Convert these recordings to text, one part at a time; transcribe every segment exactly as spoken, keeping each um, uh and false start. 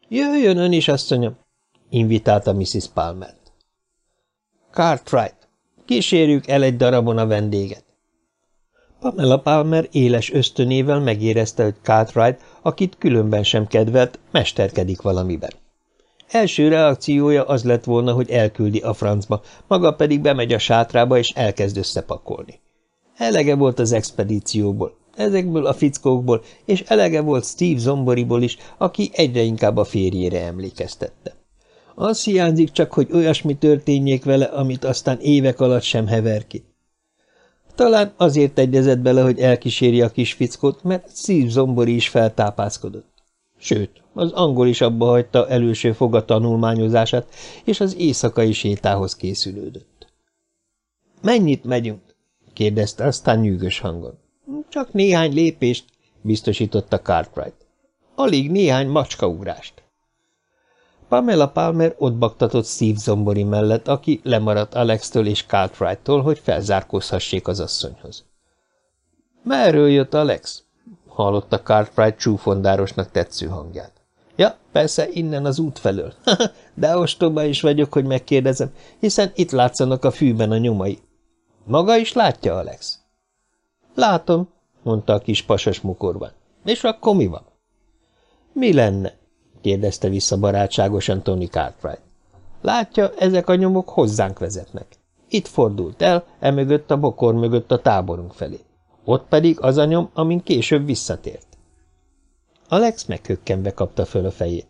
Jöjjön ön is, asszonyom, invitálta missziz Palmert. Cartwright, kísérjük el egy darabon a vendéget. Pamela Palmer éles ösztönével megérezte, hogy Cartwright, akit különben sem kedvelt, mesterkedik valamiben. Első reakciója az lett volna, hogy elküldi a francba, maga pedig bemegy a sátrába és elkezd összepakolni. Elege volt az expedícióból, ezekből a fickókból, és elege volt Steve Zomboriból is, aki egyre inkább a férjére emlékeztette. Az hiányzik csak, hogy olyasmi történjék vele, amit aztán évek alatt sem hever ki. Talán azért egyezett bele, hogy elkíséri a kis fickót, mert Steve Zombori is feltápászkodott. Sőt, az angol is abba hagyta előső foga tanulmányozását, és az éjszakai sétához készülődött. – Mennyit megyünk? – kérdezte aztán nyűgös hangon. – Csak néhány lépést – biztosította Cartwright. – Alig néhány macskaugrást. Pamela Palmer ott baktatott Steve Zombori mellett, aki lemaradt Alextől és Cartwrighttól, hogy felzárkózhassék az asszonyhoz. – Merről jött Alex? – hallotta Cartwright csúfondárosnak tetsző hangját. – Ja, persze, innen az út felől. De ostoba is vagyok, hogy megkérdezem, hiszen itt látszanak a fűben a nyomai. Maga is látja, Alex? – Látom – mondta a kis pasas mukorban. – És akkor mi van? – Mi lenne? – kérdezte vissza barátságosan Tony Cartwright. Látja, ezek a nyomok hozzánk vezetnek. Itt fordult el, emögött a bokor mögött a táborunk felé. Ott pedig az a nyom, amin később visszatért. Alex meghökkenve kapta föl a fejét.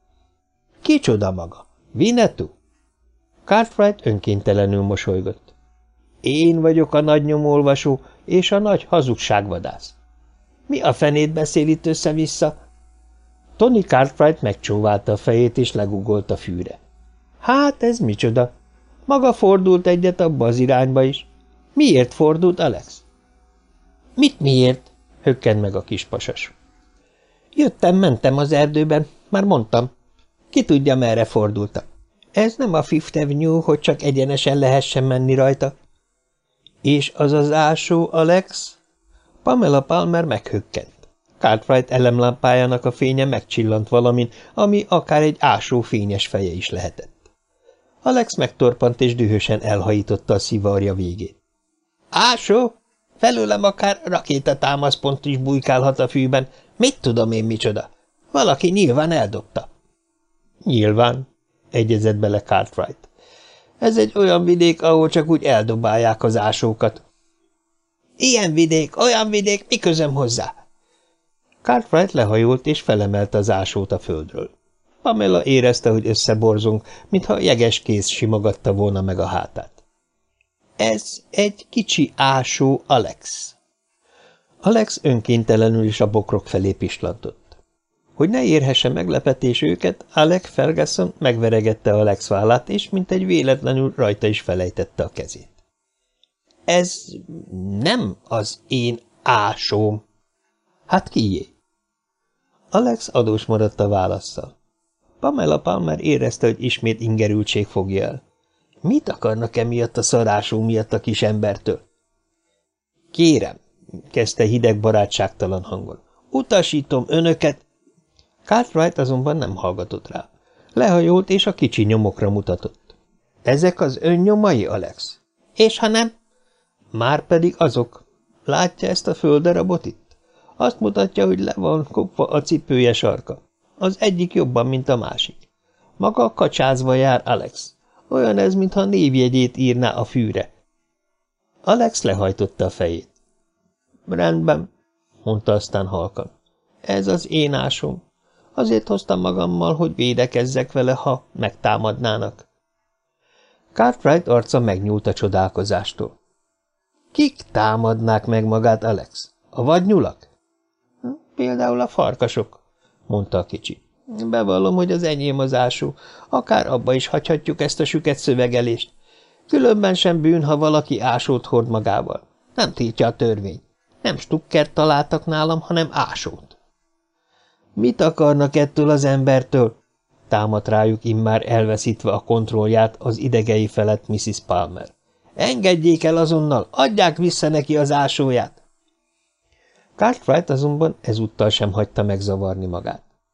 Kicsoda maga? Winnetou? Cartwright önkéntelenül mosolygott. Én vagyok a nagy nyomolvasó és a nagy hazugságvadász. Mi a fenét beszél itt össze-vissza? Tony Cartwright megcsóválta a fejét, és legugolt a fűre. Hát ez micsoda? Maga fordult egyet abba az irányba is. Miért fordult, Alex? Mit miért? Hökkent meg a kispasas. Jöttem, mentem az erdőben, már mondtam. Ki tudja, merre fordultam. Ez nem a Fifth Avenue, hogy csak egyenesen lehessen menni rajta. És az az ásó, Alex? Pamela Palmer meghökkent. Cartwright elemlámpájának a fénye megcsillant valamin, ami akár egy ásó fényes feje is lehetett. Alex megtorpant és dühösen elhajította a szivarja végét. Ásó? Felőlem akár rakétatámaszpont is bujkálhat a fűben. Mit tudom én micsoda? Valaki nyilván eldobta. Nyilván, egyezett bele Cartwright. Ez egy olyan vidék, ahol csak úgy eldobálják az ásókat. Ilyen vidék, olyan vidék, mi közöm hozzá? Cartwright lehajolt és felemelte az ásót a földről. Pamela érezte, hogy összeborzong, mintha jeges kéz simogatta volna meg a hátát. Ez egy kicsi ásó, Alex. Alex önkéntelenül is a bokrok felé pislantott. Hogy ne érhesse meglepetés őket, Alec Ferguson megveregette Alex vállát, és mint egy véletlenül rajta is felejtette a kezét. Ez nem az én ásóm. Hát kié? Alex adós maradt a válasszal. Pamela Palmer érezte, hogy ismét ingerültség fogja el. Mit akarnak emiatt a szarásó miatt a kis embertől? Kérem, kezdte hideg barátságtalan hangon. Utasítom önöket. Cartwright azonban nem hallgatott rá. Lehajolt és a kicsi nyomokra mutatott. Ezek az ön nyomai, Alex? És ha nem? Márpedig azok. Látja ezt a földdarabot itt? Azt mutatja, hogy le van kopva a cipője sarka. Az egyik jobban, mint a másik. Maga kacsázva jár, Alex. Olyan ez, mintha névjegyét írná a fűre. Alex lehajtotta a fejét. Rendben, mondta aztán halkan. Ez az én ásom. Azért hoztam magammal, hogy védekezzek vele, ha megtámadnának. Cartwright arca megnyúlt a csodálkozástól. Kik támadnák meg magát, Alex? A vadnyulak? Például a farkasok, mondta a kicsi. Bevallom, hogy az enyém az ásó. Akár abba is hagyhatjuk ezt a süket szövegelést. Különben sem bűn, ha valaki ásót hord magával. Nem tiltja a törvény. Nem stukkert találtak nálam, hanem ásót. Mit akarnak ettől az embertől? Támadt rájuk immár elveszítve a kontrollját az idegei felett missziz Palmer. Engedjék el azonnal, adják vissza neki az ásóját! Cartwright azonban ezúttal sem hagyta megzavarni magát.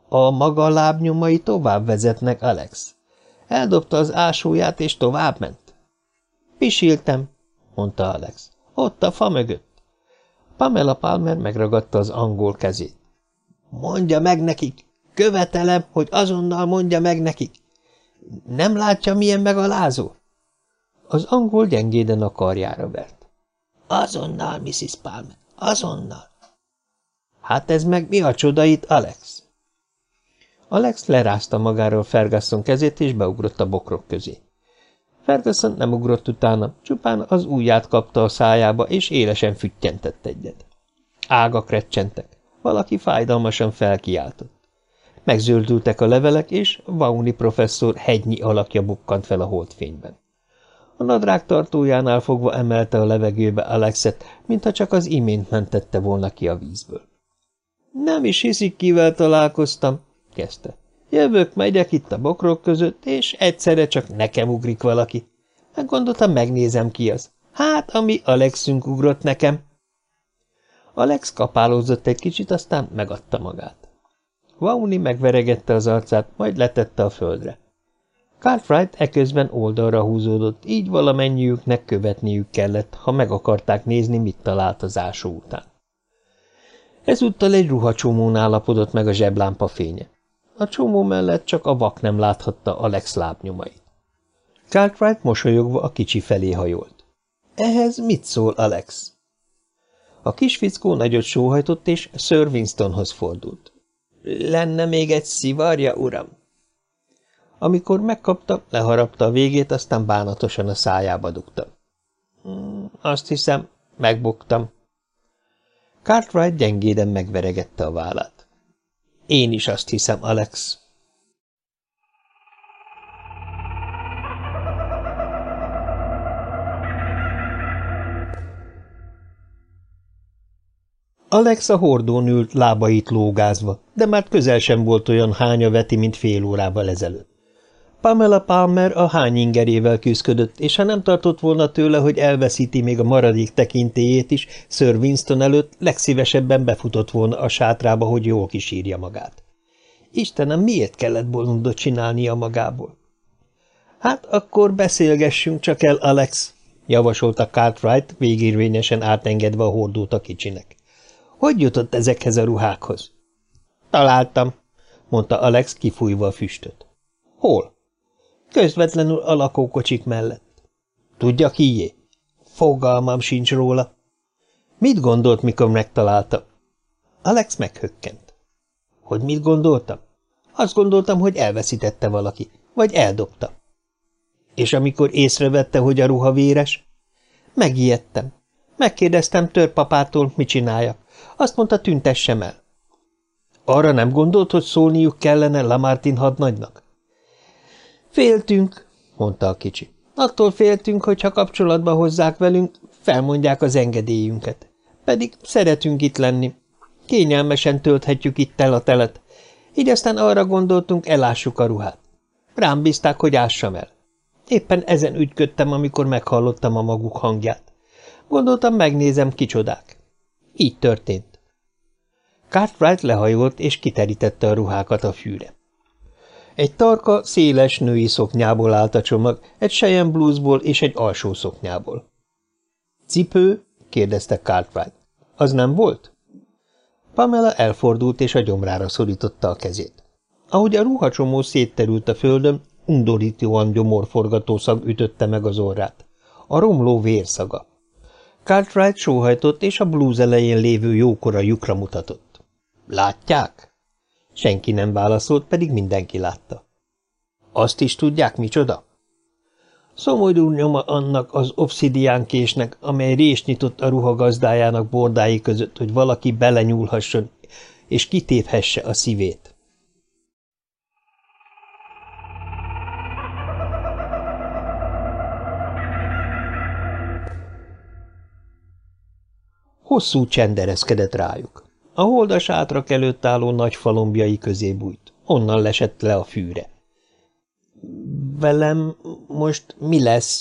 A maga lábnyomai tovább vezetnek, Alex. Eldobta az ásóját, és továbbment. Pisiltem, mondta Alex. Ott a fa mögött. Pamela Palmer megragadta az angol kezét. Mondja meg nekik! Követelem, hogy azonnal mondja meg nekik! Nem látja, milyen megalázó? Az angol gyengéden a karjára vert. Azonnal, missziz Palmer, azonnal! Hát ez meg mi a csoda itt, Alex? Alex lerázta magáról Ferguson kezét, és beugrott a bokrok közé. Ferguson nem ugrott utána, csupán az ujját kapta a szájába, és élesen füttyentett egyet. Ágak recsentek, valaki fájdalmasan felkiáltott. Megzöldültek a levelek, és Vaughan professzor hegynyi alakja bukkant fel a holdfényben. A nadrág tartójánál fogva emelte a levegőbe Alexet, mintha csak az imént mentette volna ki a vízből. Nem is hiszik, kivel találkoztam, kezdte. Jövök, megyek itt a bokrok között, és egyszerre csak nekem ugrik valaki. Meggondoltam, megnézem, ki az. Hát, ami Alexünk ugrott nekem. Alex kapálózott egy kicsit, aztán megadta magát. Vaughan megveregette az arcát, majd letette a földre. Cartwright eközben oldalra húzódott, így valamennyiüknek követniük kellett, ha meg akarták nézni, mit talált az ásó után. Ezúttal egy ruhacsomón állapodott meg a zseblámpa fénye. A csomó mellett csak a vak nem láthatta Alex lábnyomait. Cartwright mosolyogva a kicsi felé hajolt. Ehhez mit szól, Alex? A kis fickó nagyot sóhajtott, és Sir Winstonhoz fordult. Lenne még egy szivarja, uram? Amikor megkapta, leharapta a végét, aztán bánatosan a szájába dugta. Hmm, azt hiszem, megbuktam. Cartwright gyengéden megveregette a vállát. Én is azt hiszem, Alex. Alex a hordón ült, lábait lógázva, de már közel sem volt olyan hánya veti, mint fél órával ezelőtt. Pamela Palmer a hányingerével küszködött, és ha nem tartott volna tőle, hogy elveszíti még a maradék tekintélyét is, Sir Winston előtt legszívesebben befutott volna a sátrába, hogy jól kisírja magát. Istenem, miért kellett bolondot csinálnia magából? Hát akkor beszélgessünk csak el, Alex, javasolta Cartwright, végérvényesen átengedve a hordót a kicsinek. Hogy jutott ezekhez a ruhákhoz? Találtam, mondta Alex, kifújva a füstöt. Hol? Közvetlenül a lakókocsik mellett. Tudja, kié? Fogalmam sincs róla. Mit gondolt, mikor megtalálta? Alex meghökkent. Hogy mit gondoltam? Azt gondoltam, hogy elveszítette valaki, vagy eldobta. És amikor észrevette, hogy a ruha véres? Megijedtem. Megkérdeztem törpapától, mit csináljak. Azt mondta, tüntessem el. Arra nem gondolt, hogy szólniuk kellene Lamartine hadnagynak? Féltünk, mondta a kicsi. Attól féltünk, hogy ha kapcsolatba hozzák velünk, felmondják az engedélyünket. Pedig szeretünk itt lenni. Kényelmesen tölthetjük itt el a telet. Így aztán arra gondoltunk, elássuk a ruhát. Rám bízták, hogy ássam el. Éppen ezen ügyködtem, amikor meghallottam a maguk hangját. Gondoltam, megnézem, kicsodák. Így történt. Cartwright lehajolt, és kiterítette a ruhákat a fűre. Egy tarka, széles női szoknyából állt a csomag, egy Cheyenne bluesból és egy alsó szoknyából. Cipő? kérdezte Cartwright. Az nem volt? Pamela elfordult, és a gyomrára szorította a kezét. Ahogy a ruhacsomó szétterült a földön, undorítóan gyomorforgató szag ütötte meg az orrát. A romló vérszaga. Cartwright sóhajtott, és a blues elején lévő jókora lyukra mutatott. Látják? Senki nem válaszolt, pedig mindenki látta. Azt is tudják, micsoda? Szomorú nyoma annak az obszidiánkésnek, amely rést nyitott a ruha gazdájának bordái között, hogy valaki belenyúlhasson, és kitéphesse a szívét. Hosszú csend ereszkedett rájuk. A holdas átrak előtt álló nagy falombjai közé bújt. Onnan lesett le a fűre. – Velem most mi lesz?